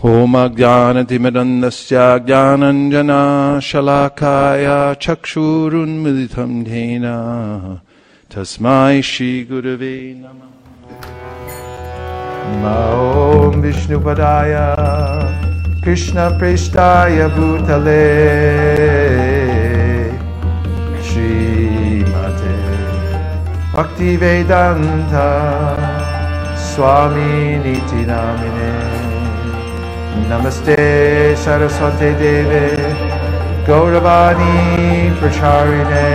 Om Ajnanatimirandasya Jnananjana Shalakaya Chakshurunmilitam Dhena Tasmai Shri Gurave Namah. Om Vishnupadaya Krishna Preshtaya Bhutale Srimate Bhaktivedanta Swami Niti Namine Namaste Saraswate Deve Gauravani Pracharine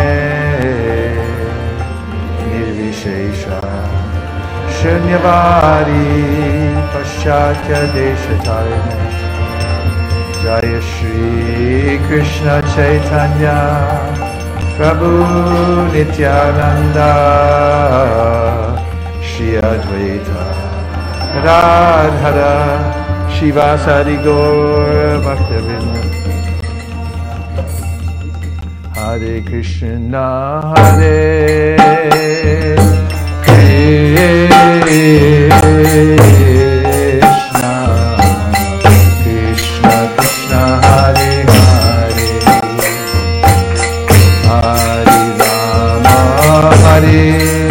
Nirvishesha Shunyavadi Paschatya Deshatarine Jaya Shri Krishna Chaitanya Prabhu Nityananda Shri Advaita Radhara Shivasari Gaur Bhaktivinoda Hare Krishna Hare Krishna Krishna Krishna Hare Hare Hare Rama Hare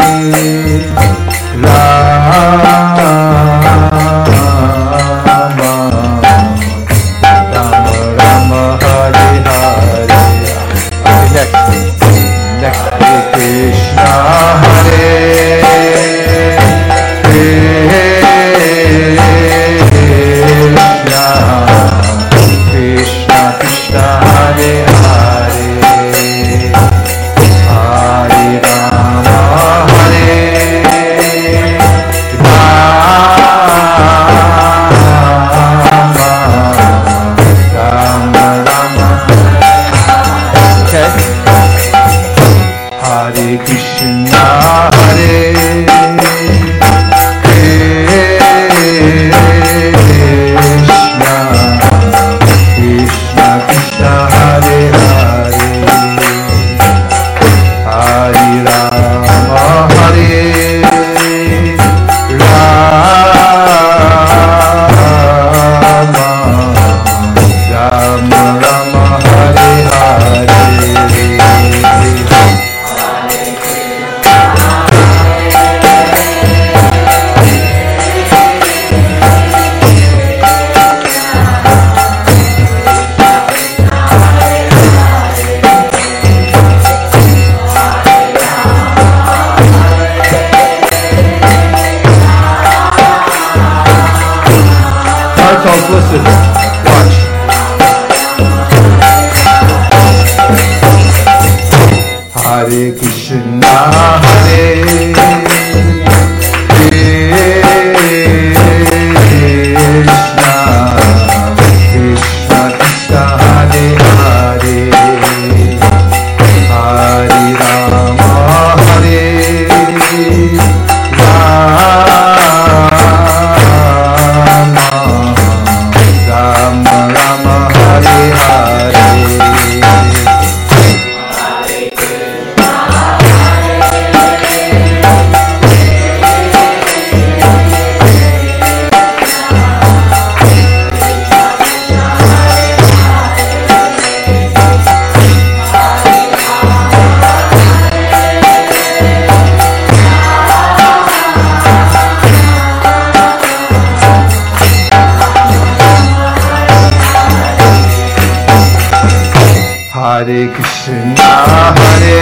Listen, watch. Hare Krishna, Hare Krishna, Krishna Krishna, Hare Hare, Hare Rama, Hare Hare Krishna, Hare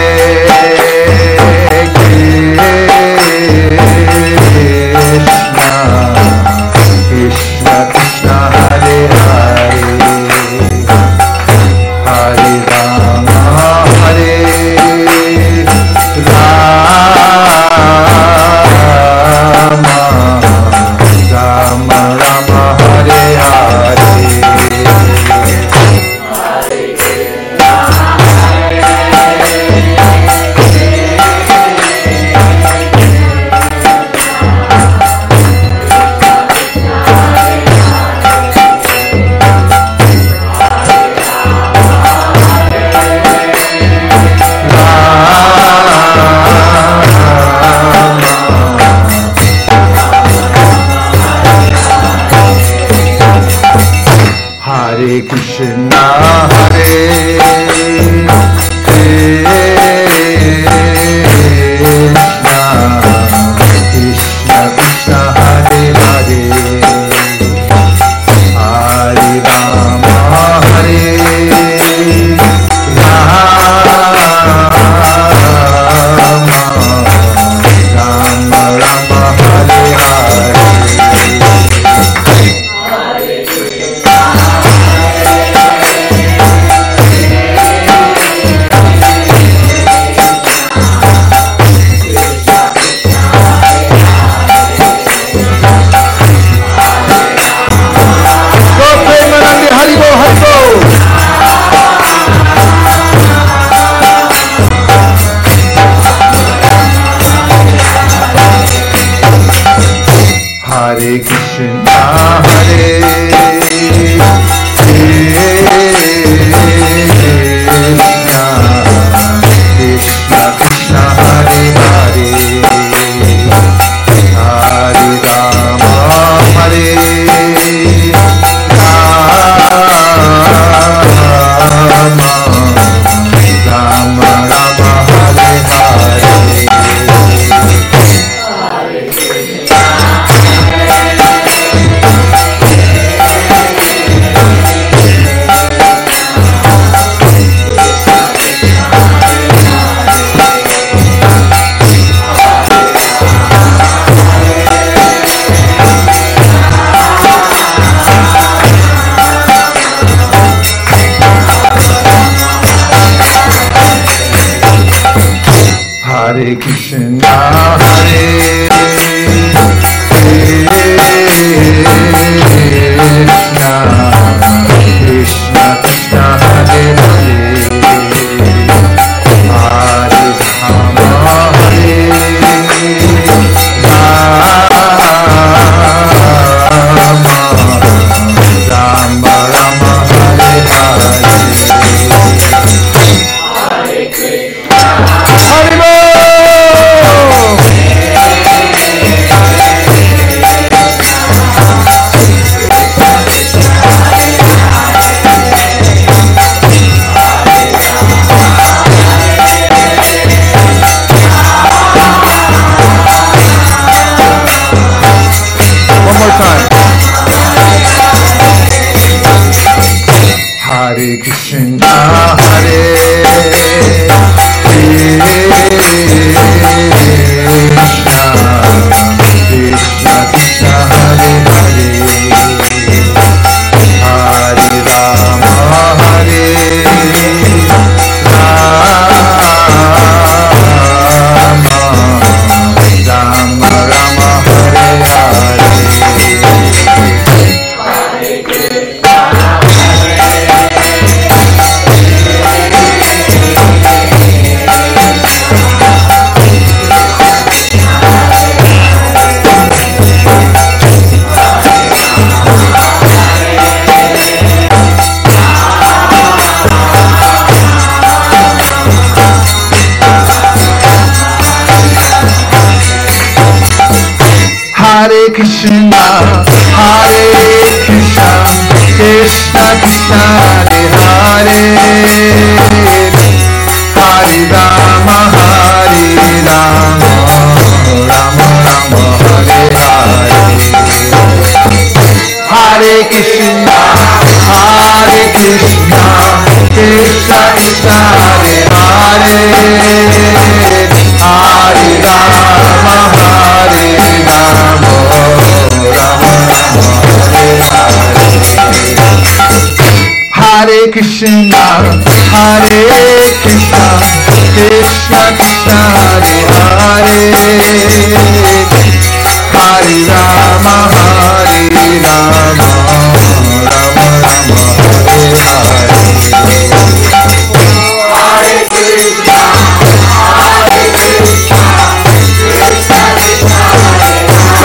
Krishna, Krishna Krishna, Hare Hare, Hare Rama, Hare Rama, Rama Rama, Hare Hare. Hare Hare Krishna, Hare Krishna, Krishna Krishna, Hare Hare, Hare Rama, Hare Rama, Rama Rama, Hare Hare. Hare Krishna, Hare Krishna, Krishna Krishna, Hare Hare, Hare Rama, Hare Rama, Rama Rama, Hare Hare. Hare Krishna, Hare Krishna, Krishna Krishna, Hare Hare, Hare Rama, Hare Rama, Rama Rama, Hare Hare. Hare Krishna, Hare Krishna, Krishna Krishna, Hare Hare, Hare Rama, Hare Rama, Rama Rama, Hare Hare. Hare Krishna, Hare Krishna, Krishna Krishna, Hare Hare, Hare Rama, Hare Rama, Rama Rama, Hare Hare, Hare Krishna, Hare Krishna, Krishna Krishna, Hare Hare, Hare Rama, Hare Rama, Rama Rama, Hare Hare, Hare Krishna, Hare Krishna, Krishna Krishna, Hare Hare, Hare Rama, Hare Rama, Rama Rama, Hare Hare, Hare Krishna, Hare Krishna, Krishna Krishna, Hare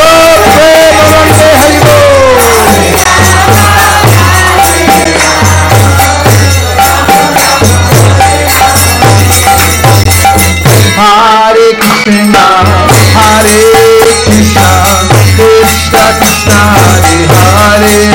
Hare Krishna, Hare Krishna, Krishna Krishna, Hare Hare,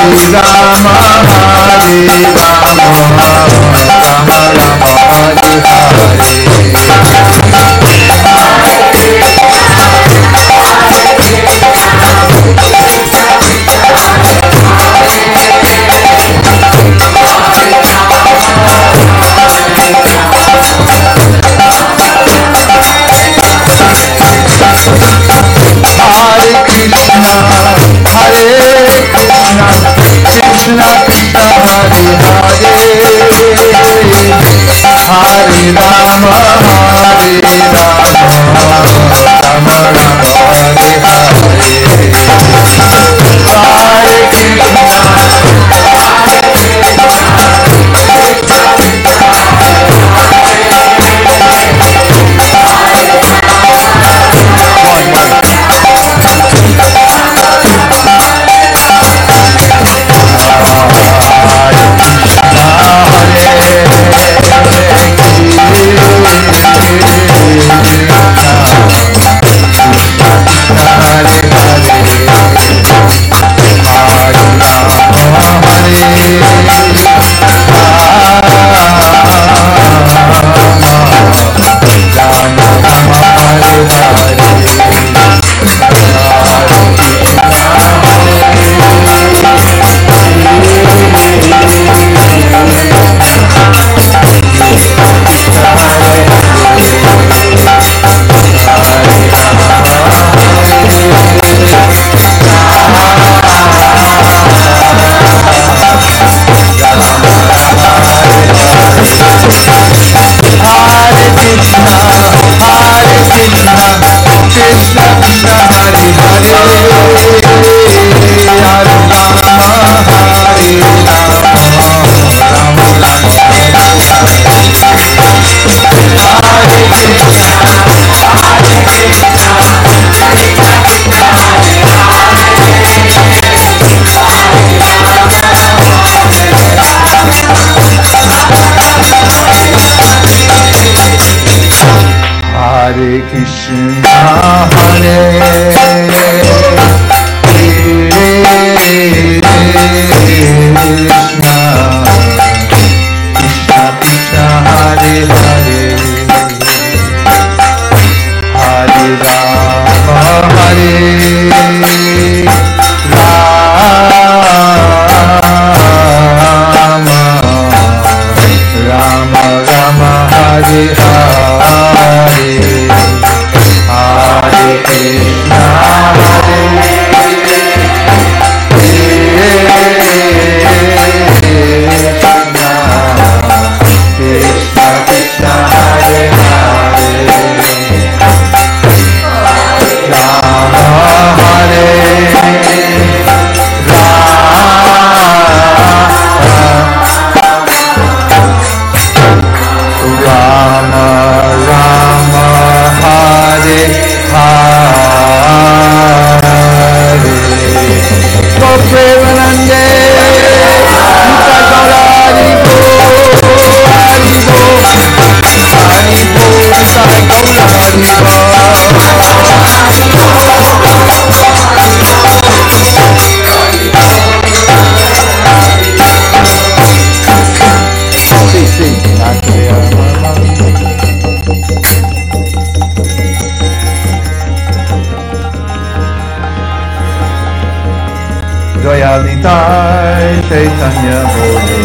Nitai Chaitanya Bole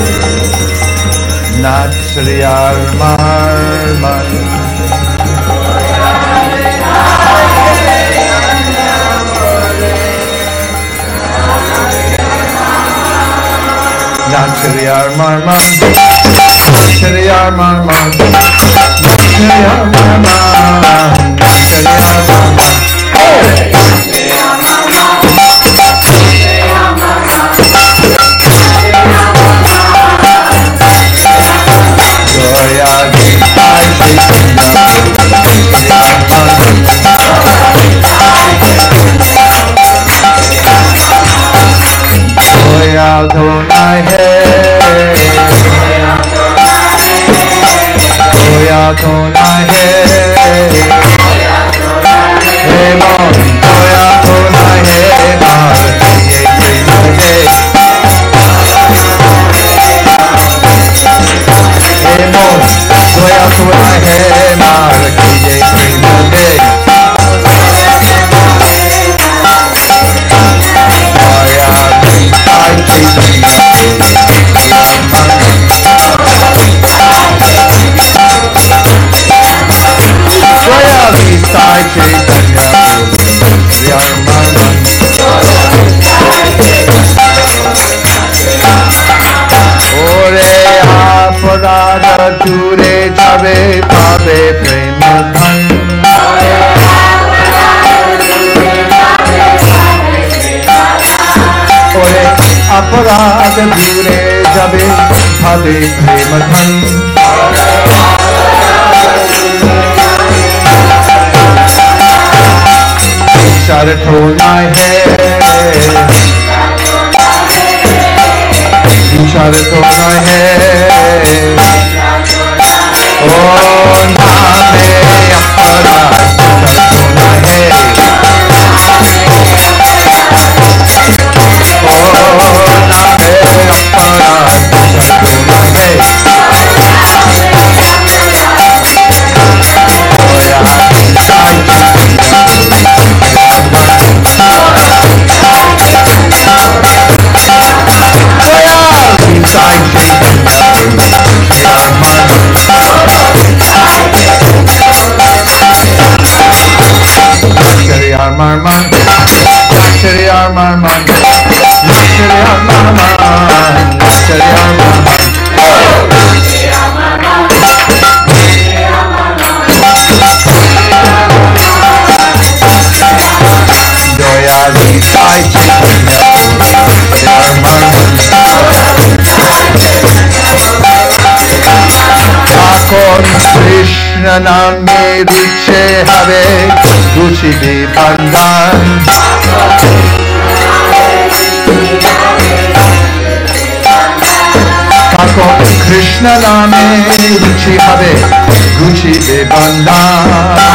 Natsriyar Marman Natsriyar Marman Natsriyar Marman Natsriyar Marman Natsriyar Marman Dhonai hai, Goya dhonai hai, দূরে যাবে পাবে প্রেম ধন ওরে অপরাধ দূরে যাবে পাবে প্রেম ধন বিচার ठोना है বিচার ठोना है ओ नामे अपराध ठोना है ओ नामे अपराध ठोना है Marman, Shri Marman, Shri Marman, Shri Marman. Joya di sai Chaitanya, Shri Marman. Thakur Krishna नामे रुचे हवे रुचिबे बंधन ठाकुर कृष्ण नामे रुचि हवे रुचिबे बंधन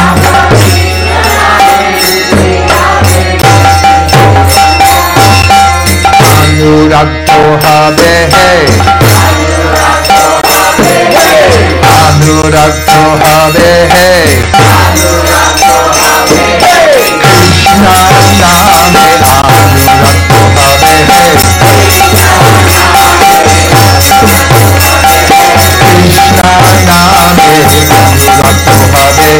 अनुरक्त हवे अनुरक्त हवे कृष्ण नामे अनुरक्त हवे कृष्ण नामे अनुरक्त हवे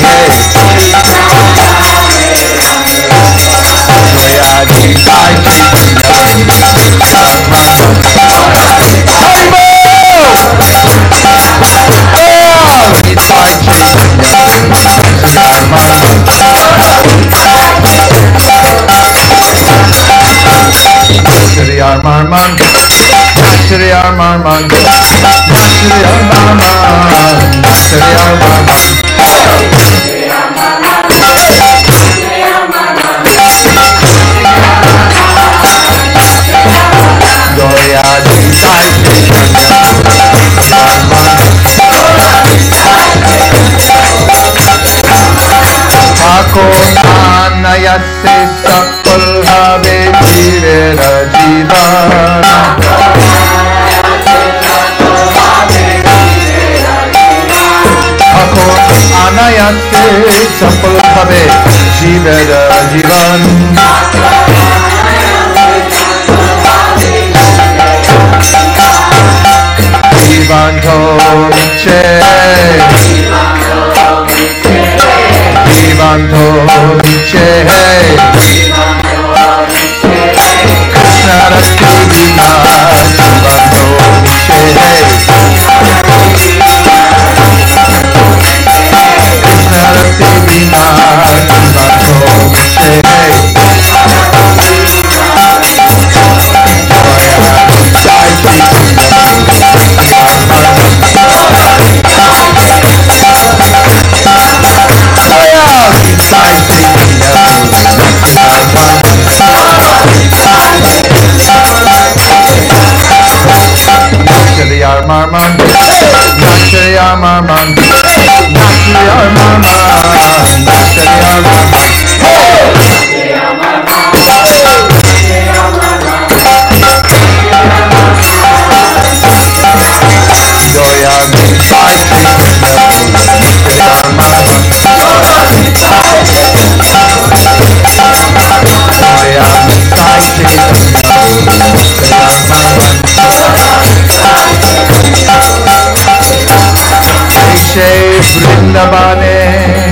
जया जी Sai Shri Marman, Shri Marman, Shri Marman, Shri Marman. Goya di sai Ako nanaya se sakul habe jivera jivana Ako anaya se sakul habe jivera jivan Jivanto viche Jivanto viche Krishna rati vina Jivanto viche Krishna rati vina Jivanto viche Marman, Shri Marman, Shri Marman, Shri Marman. Joya mi sai Vrindavane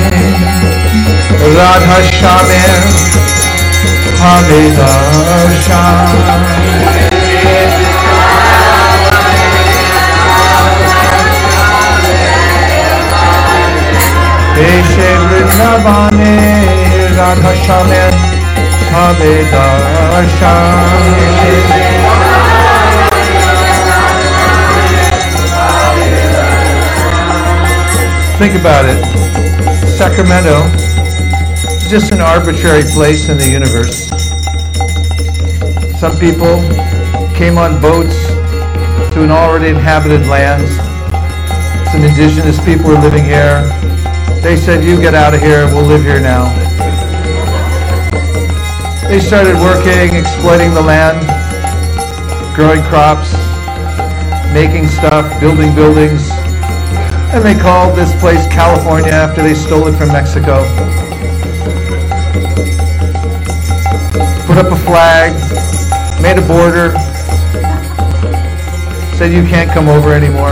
Radha Shamir Habe Darshan de darshan. Think about it. Sacramento is just an arbitrary place in the universe. Some people came on boats to an already inhabited land. Some indigenous people were living here. They said, you get out of here, we'll live here now. They started working, exploiting the land, growing crops, making stuff, building buildings. And they called this place California after they stole it from Mexico. Put up a flag, made a border, said you can't come over anymore.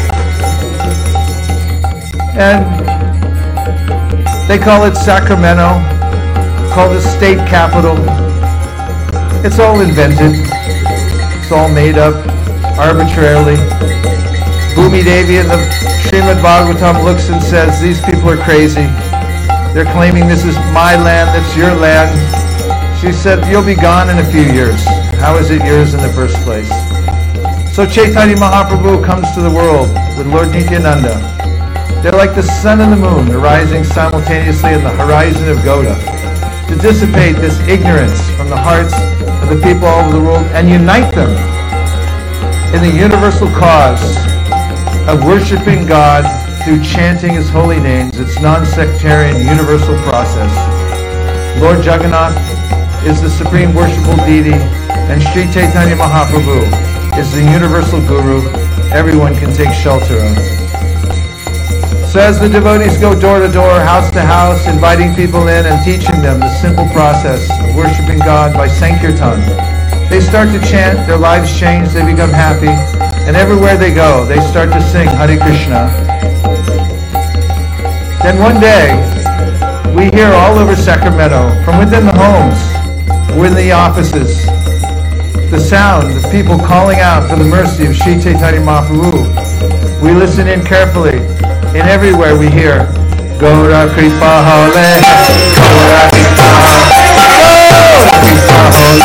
And they call it Sacramento, called the state capital. It's all invented. It's all made up arbitrarily. Bhumi Devi in the Srimad Bhagavatam looks and says, these people are crazy. They're claiming this is my land, that's your land. She said, you'll be gone in a few years. How is it yours in the first place? So Chaitanya Mahaprabhu comes to the world with Lord Nityananda. They're like the sun and the moon arising simultaneously in the horizon of Gauda to dissipate this ignorance from the hearts of the people all over the world and unite them in the universal cause of worshiping God through chanting His holy names, its non-sectarian universal process. Lord Jagannath is the supreme worshipful deity, and Sri Chaitanya Mahaprabhu is the universal guru everyone can take shelter of. So as the devotees go door to door, house to house, inviting people in and teaching them the simple process of worshiping God by Sankirtan, they start to chant, their lives change, they become happy, and everywhere they go, they start to sing Hare Krishna. Then one day, we hear all over Sacramento, from within the homes, within the offices, the sound of people calling out for the mercy of Sri Chaitanya Mahaprabhu. We listen in carefully, and everywhere we hear, Gaura Kripa Hole, Gaura Kripa Hole, Gaura Kripa Hole,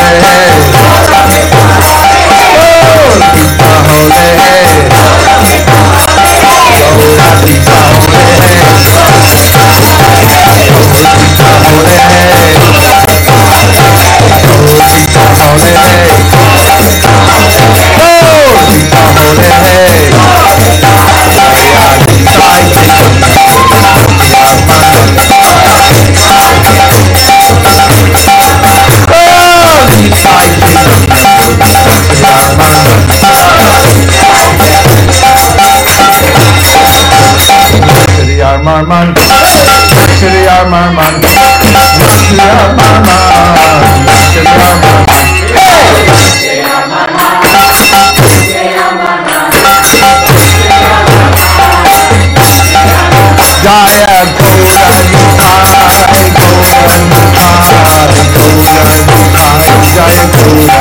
Marman, Shri Marman, Shri Marman, Shri Marman. Jaya Gaura Nitai, Gaura Nitai, Gaura Nitai, Jaya Gaura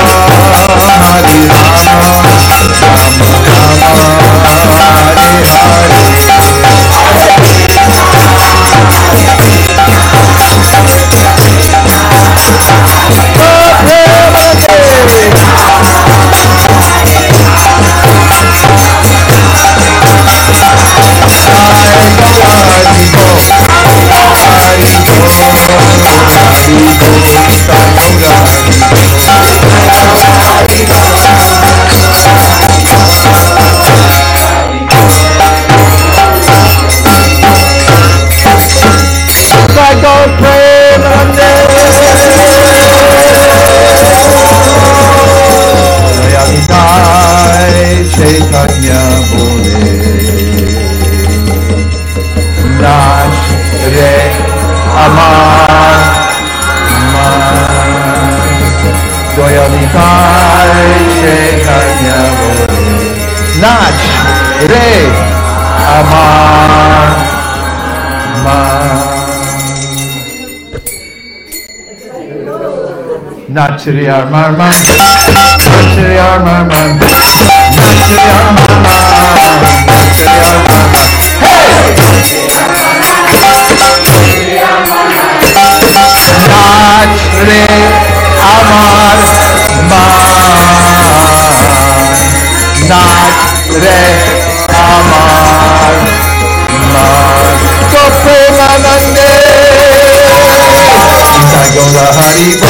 Hare Nachiri Armarman, Nachiri Armarman, Nachiri Armarman, Nachiri Armarman. Hey! Nachiri Armarman, Nachiri Armarman, Gopulanande. Sagola Haribo,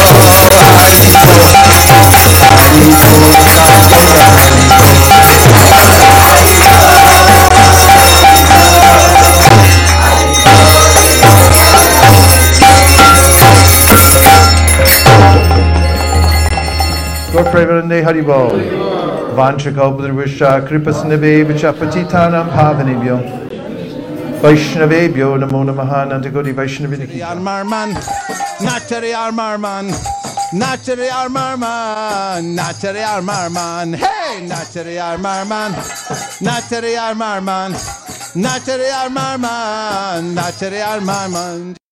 Gopremanande Haribo, Vanchakopudrisha Kripasnave Vichapatitanam Pavanibyo. Vaishnavebhyo namo namaha Nandagodi Vaishnaviniki. Armarman, Nachari Armarman, Nachari Armarman, Nachari Armarman, hey, Nachari Armarman, Nachari Armarman, Nachari Armarman, Nachari Armarman.